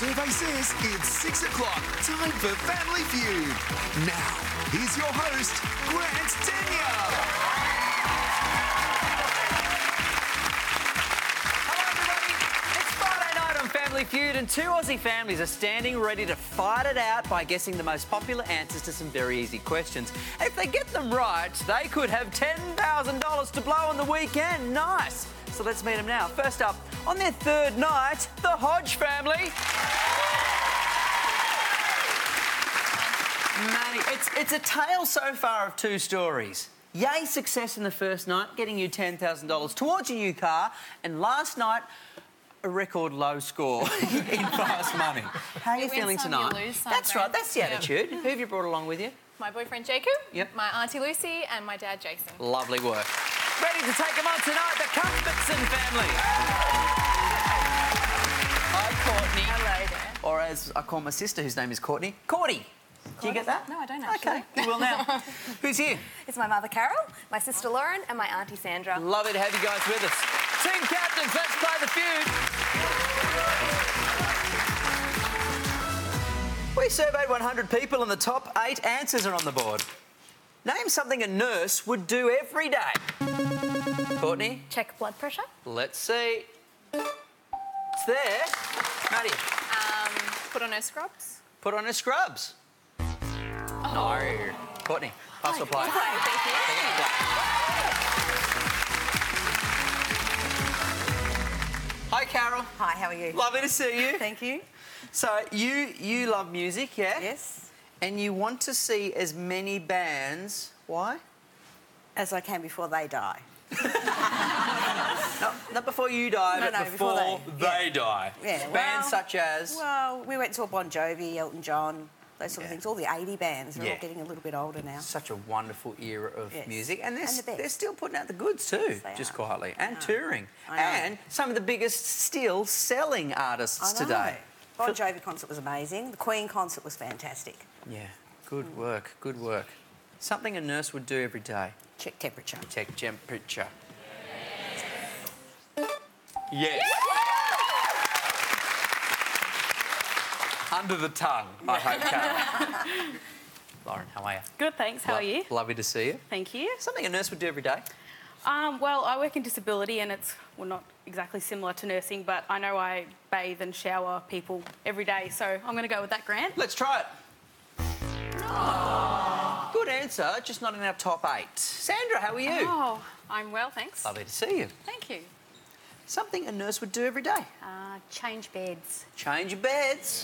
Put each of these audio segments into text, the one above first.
survey says it's 6 o'clock. Time for Family Feud. Now, here's your host, Grant Denyer. Family Feud, and two Aussie families are standing ready to fight it out by guessing the most popular answers to some very easy questions. If they get them right, they could have $10,000 to blow on the weekend. Nice. So let's meet them now. First up, on their third night, the Hodge family. Manny, it's a tale so far of two stories. Yay, success in the first night, getting you $10,000 towards your new car, and last night, a record low score in fast money. How are you feeling tonight? You lose some, that's right, that's the attitude. Who have you brought along with you? My boyfriend Jacob, Yep. my auntie Lucy, and my dad Jason. Lovely work. Ready to take them on tonight, the Cuthbertson family. Hi, Courtney. Hello there. Or as I call my sister, whose name is Courtney, Courtney. Do you get that? No, I don't actually. Okay, you will now. Who's here? It's my mother Carol, my sister Lauren, and my auntie Sandra. Lovely to have you guys with us. Team captains, let's play the feud. We surveyed 100 people and the top 8 answers are on the board. Name something a nurse would do every day. Courtney? Check blood pressure. Let's see. It's there. Maddie? Put on her scrubs. Put on her scrubs. No. Courtney, pass or play? Thank you. Hi, Carol. Hi, how are you? Lovely to see you. Thank you. So, you love music, yeah? Yes. And you want to see as many bands... Why? As I can before they die. No, not before you die, No, but no, before before they die. Yeah, Bands well- such as... Well, we went to a Bon Jovi, Elton John, those sort of things. All the 80 bands are Yeah. all getting a little bit older now. Such a wonderful era of Yes. music. And And the best. they're still putting out the goods too, Yes, they just are. quietly. And know. touring. I know. And some of the biggest still selling artists I know. today. Bon Jovi concert was amazing. The Queen concert was fantastic. Yeah, good work, good work. Something a nurse would do every day. Check temperature. Check temperature. Yes. Under the tongue, I hope, Carol. Lauren, how are you? Good, thanks. How are you? Lovely to see you. Thank you. Something a nurse would do every day. Well, I work in disability and it's, well, not exactly similar to nursing, but I know I bathe and shower people every day, so I'm going to go with that, Grant. Let's try it. Oh. Good answer, just not in our top 8. Sandra, how are you? Oh, I'm well, thanks. Lovely to see you. Thank you. Something a nurse would do every day. Change beds. Change your beds.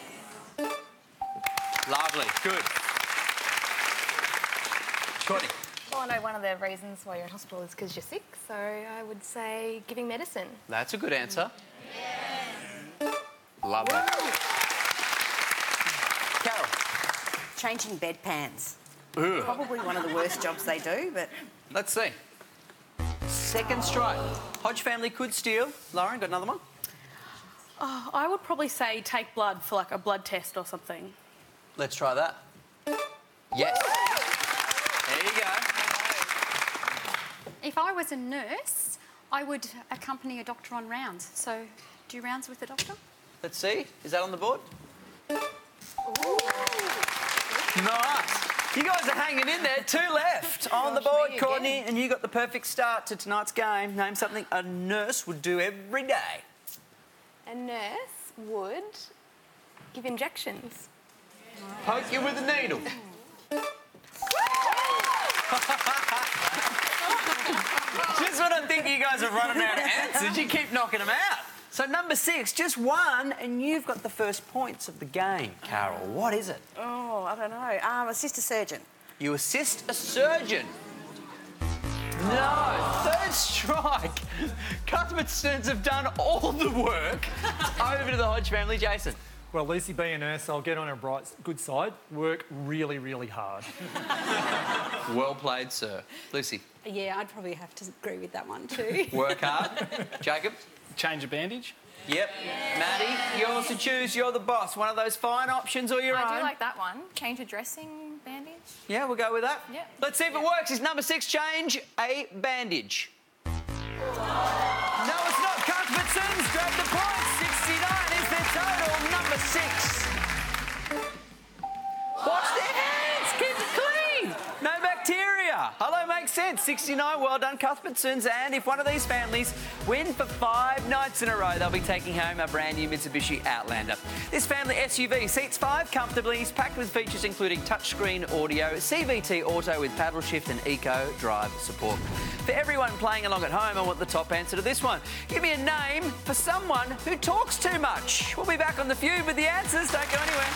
Lovely, good. Courtney. Well, I know one of the reasons why you're in hospital is because you're sick, so I would say giving medicine. That's a good answer. Lovely. Carol. Changing bedpans. Ugh. Probably one of the worst jobs they do, but... Let's see. Second strike. Hodge family could steal. Lauren, got another one? Oh, I would probably say take blood for like a blood test or something. Let's try that. Yes. There you go. If I was a nurse, I would accompany a doctor on rounds. So, do rounds with the doctor? Let's see. Is that on the board? Nice. You guys are hanging in there. 2 left on the board, me Courtney, again. and you got the perfect start to tonight's game. Name something a nurse would do every day. A nurse would give injections. Poke you with a needle. Just when I think you guys are running out of answers, you keep knocking them out. So number 6, just one, and you've got the first points of the game, Carol. What is it? Oh, I don't know. Assist a surgeon. You assist a surgeon. No, third strike. Cuthbertsons have done all the work. Over to the Hodge family, Jason. Well, Lucy being a nurse, I'll get on her good side. Work really, really hard. Well played, sir. Lucy. Yeah, I'd probably have to agree with that one too. Work hard. Jacob. Change a bandage. Yep. Maddie, yours to choose. You're the boss. One of those fine options or your own? I do like that one. Change a dressing bandage. Yeah, we'll go with that. Yeah. Let's see if it works. Is number 6 change a bandage? No, it's not. Cuthbertsons grab the points. 69 is their total. Number 69. Well done, Cuthbertsons. And if one of these families win for 5 nights in a row, they'll be taking home a brand new Mitsubishi Outlander. This family SUV seats 5 comfortably. It's packed with features including touchscreen audio, CVT auto with paddle shift and eco drive support. For everyone playing along at home, I want the top answer to this one. Give me a name for someone who talks too much. We'll be back on The Feud with the answers. Don't go anywhere.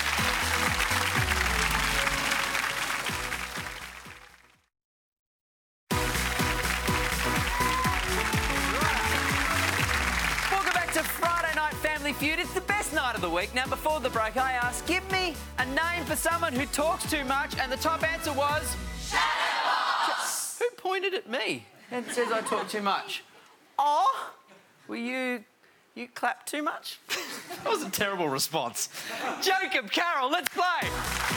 Feud. It's the best night of the week. Now, before the break, I asked, give me a name for someone who talks too much, and the top answer was... Shadowbox! Who pointed at me and says I talk too much? Oh, were you clapped too much? That was a terrible response. Jacob, Carol, let's play.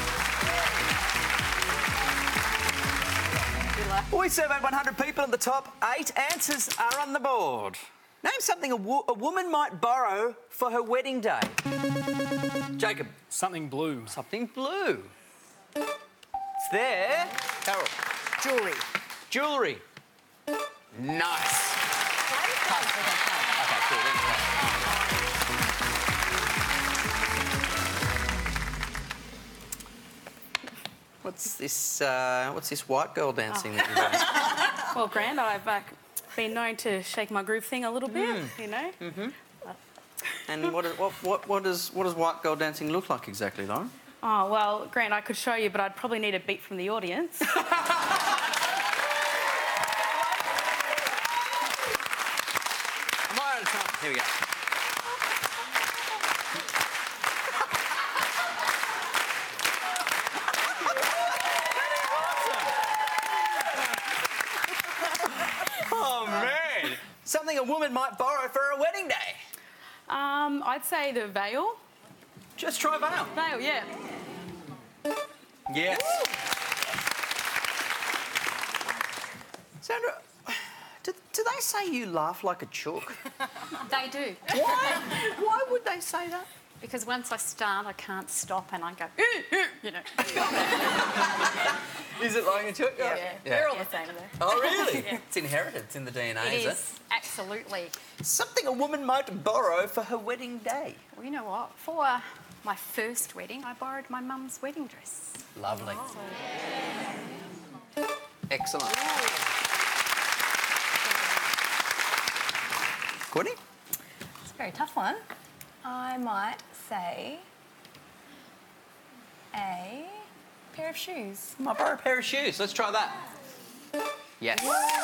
We surveyed 100 people and the top 8 answers are on the board. Name something a woman might borrow for her wedding day. Jacob. Something blue. Something blue. It's there. Carol. Jewellery. Jewellery. Nice. Okay, cool. What's this white girl dancing that you're doing? Well, Grant, I've been known to shake my groove thing a little bit, you know. And what does white girl dancing look like exactly, Lauren? Oh, well, Grant, I could show you, but I'd probably need a beat from the audience. Am I out of time? Here we go. Something a woman might borrow for a wedding day. I'd say the veil. Just try veil. Veil, yeah. Yes. Sandra, do they say you laugh like a chook? They do. Why would they say that? Because once I start, I can't stop and I go, you know. Is it like a chook? Yeah. We're all the same there. Oh, really? Yeah. It's inherited. It's in the DNA, It is it? is, absolutely. Something a woman might borrow for her wedding day. Well, you know what? For my first wedding, I borrowed my mum's wedding dress. Lovely. Excellent. Courtney? It's a very tough one. I might say a pair of shoes. Might borrow a pair of shoes. Let's try that. Yes.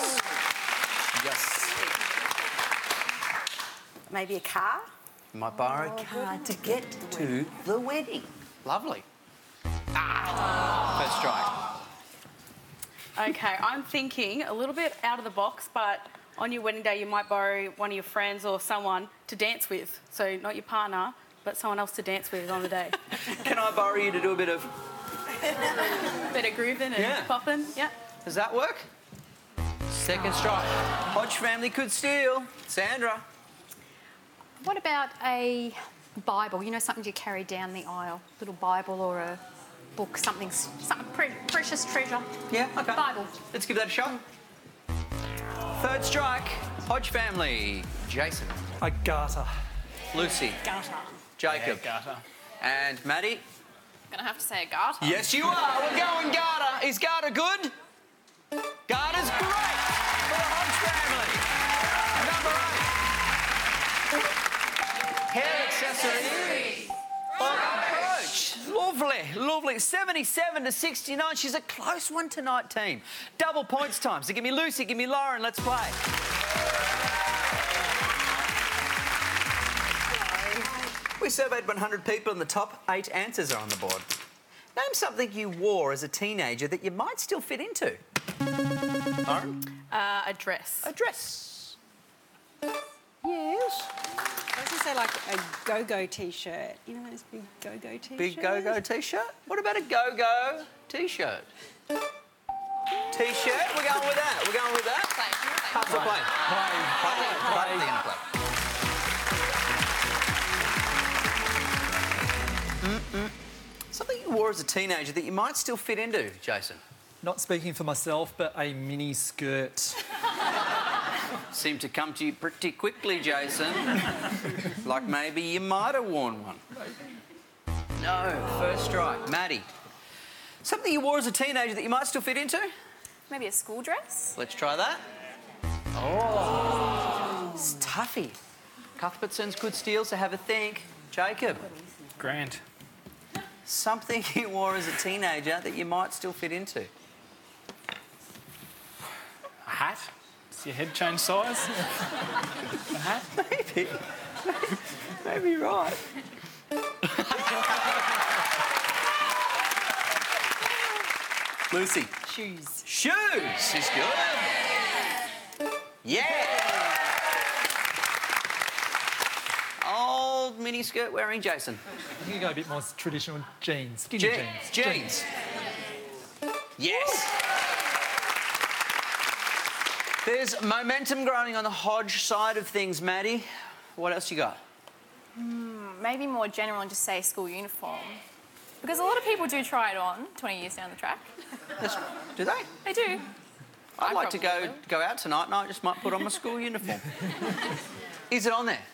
Yes. Maybe a car? Might borrow a car to get to the wedding. Lovely. First strike. Okay, I'm thinking a little bit out of the box, but on your wedding day you might borrow one of your friends or someone to dance with. So not your partner, but someone else to dance with on the day. Can I borrow you to do a bit of... Bit of grooving and popping, yeah. Does that work? Second strike. Hodge family could steal. Sandra. What about a Bible? You know, something you carry down the aisle? Little Bible or a book, something precious treasure. Yeah, okay. Bible. Let's give that a shot. Third strike. Hodge family. Jason. A garter. Lucy. Garter. Jacob. Yeah, garter. And Maddie. Gonna have to say a garter. Yes, you are. We're going garter. Is garter good? Garter's great for the Hodge family. Number 8. Hair accessories. Approach. Lovely, lovely. 77 to 69. She's a close one tonight, team. Double points time. So give me Lucy, give me Lauren. Let's play. We surveyed 100 people and the top 8 answers are on the board. Name something you wore as a teenager that you might still fit into. Lauren? A dress. A dress. Yes. I was going to say like a go-go T-shirt. You know those big go-go T-shirts? Big go-go T-shirt? What about a go-go T-shirt? T-shirt? We're going with that. We're going with that. Pass the play. Something you wore as a teenager that you might still fit into, Jason. Not speaking for myself, but a mini skirt. Seemed to come to you pretty quickly, Jason. Like maybe you might have worn one. No, first strike. Maddie. Something you wore as a teenager that you might still fit into? Maybe a school dress? Let's try that. Oh, it's toughy. Cuthbertsons could steal, so have a think. Jacob. Grant. Something you wore as a teenager that you might still fit into. A hat? Does your head change size? A hat? Maybe. Maybe right. Lucy. Shoes. Shoes is good. Yeah. Old miniskirt wearing Jason. You can go a bit more traditional jeans. Skinny jeans. Jeans. Yes. There's momentum growing on the Hodge side of things, Maddie. What else you got? Maybe more general and just say school uniform. Because a lot of people do try it on 20 years down the track. Do they? They do. I'd like to probably go out tonight and I just might put on my school uniform. Is it on there?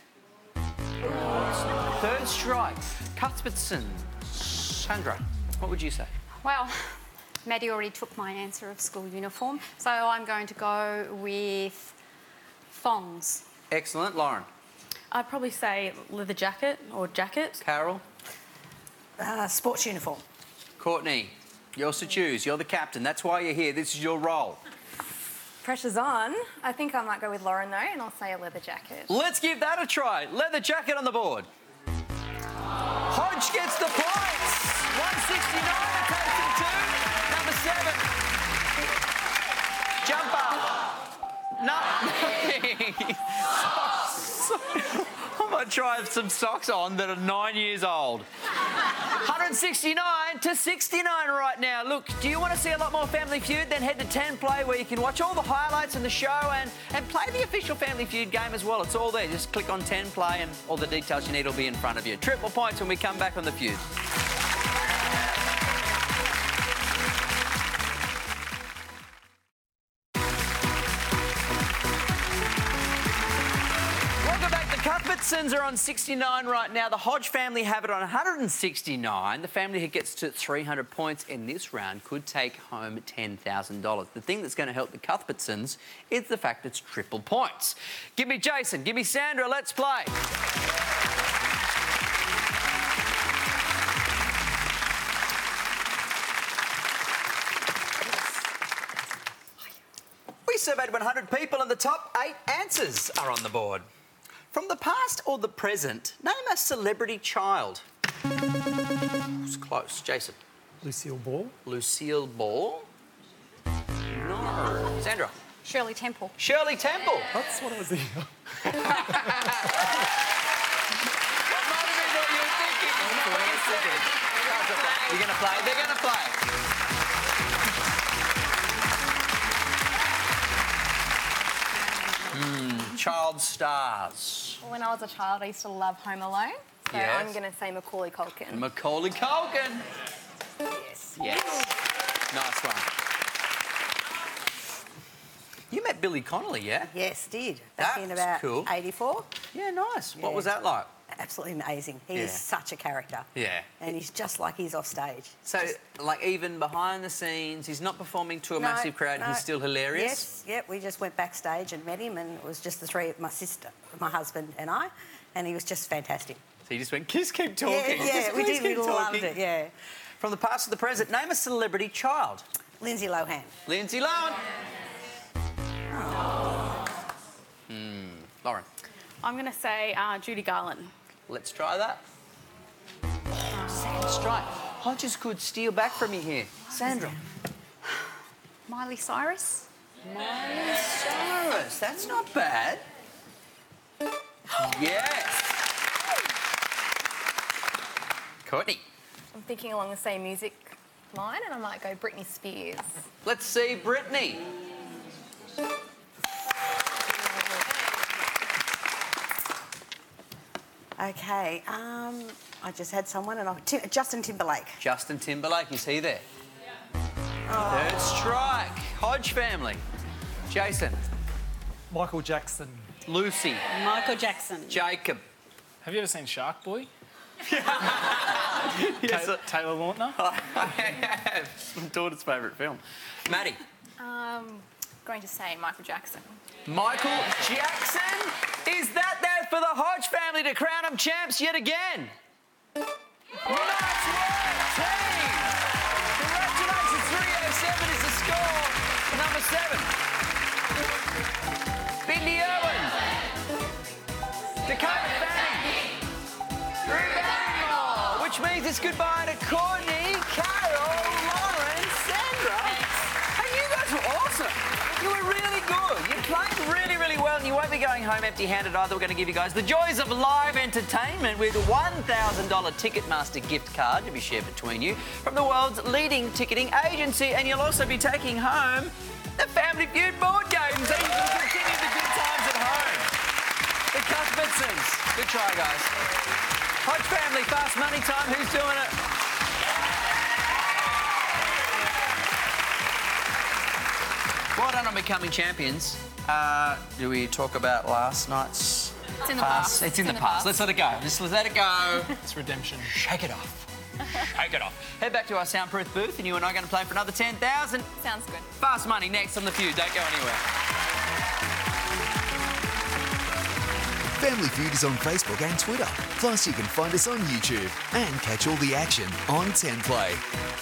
Third strike. Cuthbertson. Sandra, what would you say? Well, Maddie already took my answer of school uniform, so I'm going to go with thongs. Excellent. Lauren. I'd probably say leather jacket or jacket. Carol. Sports uniform. Courtney. Yours to choose. You're the captain. That's why you're here. This is your role. Pressure's on. I think I might go with Lauren though, and I'll say a leather jacket. Let's give that a try. Leather jacket on the board. Hodge gets the points. 169 to Number 7. Jumper. No. I might try some socks on that are 9 years old. 169 to 69 right now. Look, do you want to see a lot more Family Feud? Then head to 10 Play where you can watch all the highlights in the show and play the official Family Feud game as well. It's all there. Just click on 10 Play and all the details you need will be in front of you. Triple points when we come back on the Feud. Cuthbertsons are on 69 right now. The Hodge family have it on 169. The family who gets to 300 points in this round could take home $10,000. The thing that's going to help the Cuthbertsons is the fact it's triple points. Give me Jason, give me Sandra, let's play. We surveyed 100 people and the top 8 answers are on the board. From the past or the present, name a celebrity child. It's close. Jason. Lucille Ball. Lucille Ball? No. Sandra. Shirley Temple. Shirley Temple. That's what I was thinking. What might have been what you were thinking? You're going to play? They're going to play. Child stars. When I was a child, I used to love Home Alone, so Yes. I'm going to say Macaulay Culkin. Macaulay Culkin. Yes. Yes. Nice one. You met Billy Connolly, yeah? Yes, did. Back in That's about cool. 84. Yeah, nice. What Yeah. was that like? Absolutely amazing. He Yeah. is such a character. Yeah. And he's just like he's off stage. So, like, even behind the scenes, he's not performing to a No, massive crowd, no. he's still hilarious? Yes, yep. We just went backstage and met him, and it was just the three, my sister, my husband and I, and he was just fantastic. So you just went, kiss, keep talking. Yeah, Just we please did. We keep loved talking. it, yeah. From the past to the present, name a celebrity child. Lindsay Lohan. Lindsay Lohan. Lauren. I'm going to say Judy Garland. Let's try that. Oh, Sand strike. Hodges could steal back from you here. Sandra. Miley Cyrus. Miley Cyrus. That's not bad. Yes. Courtney. I'm thinking along the same music line, and I might go Britney Spears. Let's see Brittany. Okay, I just had someone, and Justin Timberlake. Justin Timberlake, is he there? Third strike. Hodge family. Jason. Michael Jackson. Lucy. Michael Jackson. Jacob. Have you ever seen Shark Boy? Yes, Taylor Lautner? I have. It's my daughter's favourite film. Maddie. Going to say Michael Jackson. Michael Jackson. Is that there for the Hodge family to crown them champs yet again? Nice work, team. Congratulations, 307 is the score for number 7. Bindi Irwin. Dakota Fanning. Drew Barrymore. Which means it's goodbye to Courtney, Carol, Lauren, Sandra. Hey, you guys were awesome. You were really good. You played really, really well, and you won't be going home empty-handed either. We're going to give you guys the joys of live entertainment with a $1,000 Ticketmaster gift card to be shared between you from the world's leading ticketing agency, and you'll also be taking home the Family Feud board game, so you can continue the good times at home. The Cuthbertsons. Good try, guys. Hodge family, fast money time. Who's doing it? Well done on becoming champions. Do we talk about last night's It's in the past. It's in the past. Let's let it go. Just let it go. It's redemption. Shake it off. Shake it off. Head back to our soundproof booth, and you and I are going to play for another 10,000. Sounds good. Fast money next on The Feud. Don't go anywhere. Family Feud is on Facebook and Twitter. Plus, you can find us on YouTube and catch all the action on 10 Play.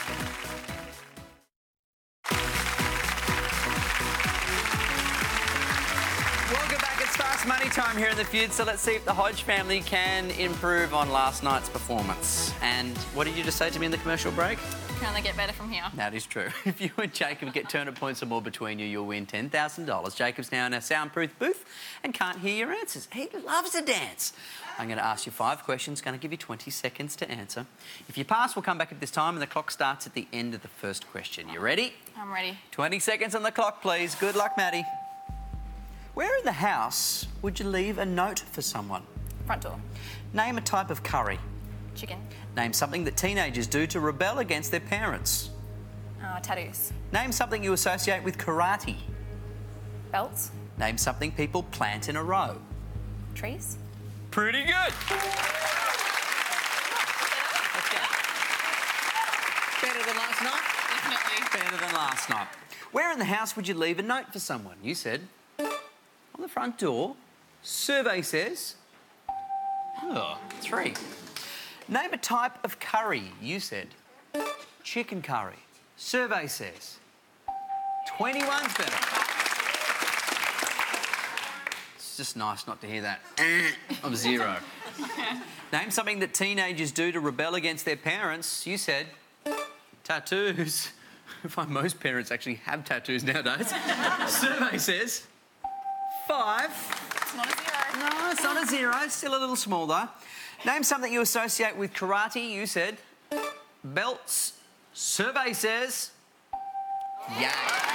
Welcome back. It's fast money time here in The Feud, so let's see if the Hodge family can improve on last night's performance. And what did you just say to me in the commercial break? Can only get better from here. That is true. If you and Jacob get turnip points or more between you, you'll win $10,000. Jacob's now in our soundproof booth and can't hear your answers. He loves to dance. I'm going to ask you 5 questions, going to give you 20 seconds to answer. If you pass, we'll come back at this time, and the clock starts at the end of the first question. You ready? I'm ready. 20 seconds on the clock, please. Good luck, Maddie. Where in the house would you leave a note for someone? Front door. Name a type of curry. Chicken. Name something that teenagers do to rebel against their parents. Tattoos. Name something you associate with karate. Belts. Name something people plant in a row. Trees. Pretty good. Let's go. Better than last night? Definitely. Better than last night. Where in the house would you leave a note for someone? You said on the front door. Survey says 3. Name a type of curry. You said chicken curry. Survey says 21's better. It's just nice not to hear that of 0. Name something that teenagers do to rebel against their parents. You said tattoos. I find most parents actually have tattoos nowadays. Survey says 5. It's not a 0. No, it's not a 0. It's still a little small, though. Name something you associate with karate. You said belts. Survey says yay.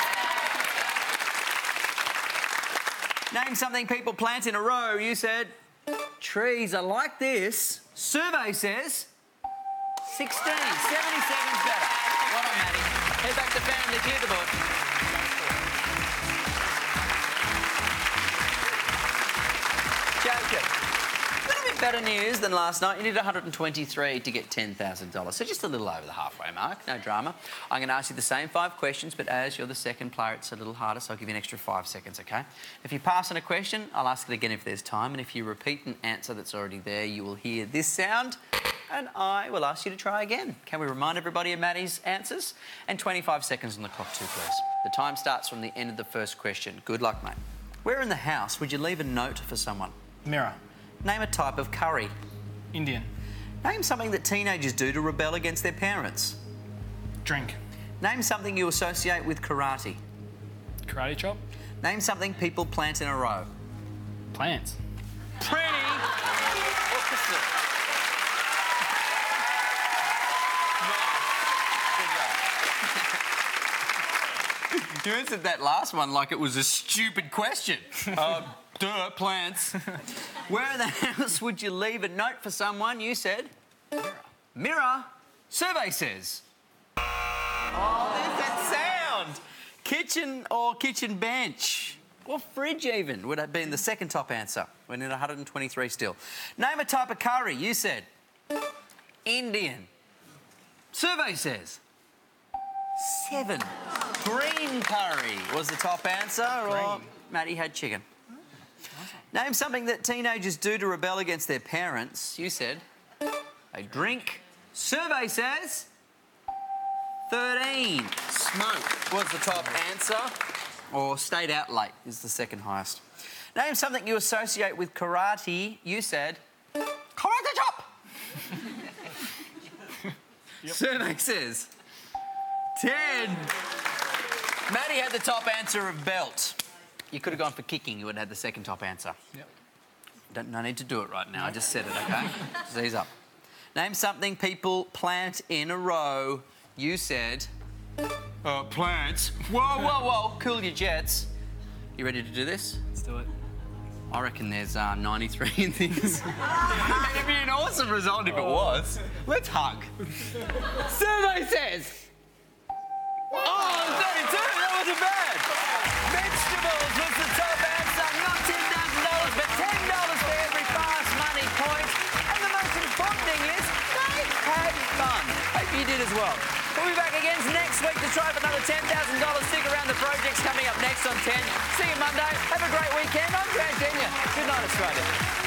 Name something people plant in a row. You said trees. I like this. Survey says 16. 77's better. Well done, Maddie. Head back to Family Feud the board. Jacob, a little bit better news than last night. You needed 123 to get $10,000, so just a little over the halfway mark. No drama. I'm going to ask you the same 5 questions, but as you're the second player, it's a little harder, so I'll give you an extra 5 seconds, OK? If you pass on a question, I'll ask it again if there's time, and if you repeat an answer that's already there, you will hear this sound, and I will ask you to try again. Can we remind everybody of Maddie's answers? And 25 seconds on the clock too, please. The time starts from the end of the first question. Good luck, mate. Where in the house would you leave a note for someone? Mirror. Name a type of curry. Indian. Name something that teenagers do to rebel against their parents. Drink. Name something you associate with karate. Karate chop. Name something people plant in a row. Plants. Pretty opposite. You answered that last one like it was a stupid question. Duh, plants. Where in the house would you leave a note for someone? You said mirror. Survey says Oh, there's that sound. Kitchen or kitchen bench? Or fridge even would have been the second top answer. We're in 123 still. Name a type of curry. You said Indian. Survey says 7. Green curry was the top answer. Or Matty had chicken. Name something that teenagers do to rebel against their parents. You said they drink. Survey says 13. Smoke was the top answer. Or stayed out late is the second highest. Name something you associate with karate. You said karate chop. Survey says 10. Matty had the top answer of belt. You could have gone for kicking. You would have had the second top answer. Yep. No need to do it right now. I just said it, OK? Just ease up. Name something people plant in a row. You said plants. Whoa, whoa, whoa. Cool your jets. You ready to do this? Let's do it. I reckon there's 93 in things. It'd be an awesome result if it was. Let's hug. Survey says... Oh, 32. That wasn't bad. Vegetables was the top answer. Not $10,000, but $10 for every fast money point. And the most important thing is they had fun. Hope you did as well. We'll be back again next week to try for another $10,000. Stick around. The project's coming up next on 10. See you Monday. Have a great weekend. I'm Grant Denyer. Good night, Australia.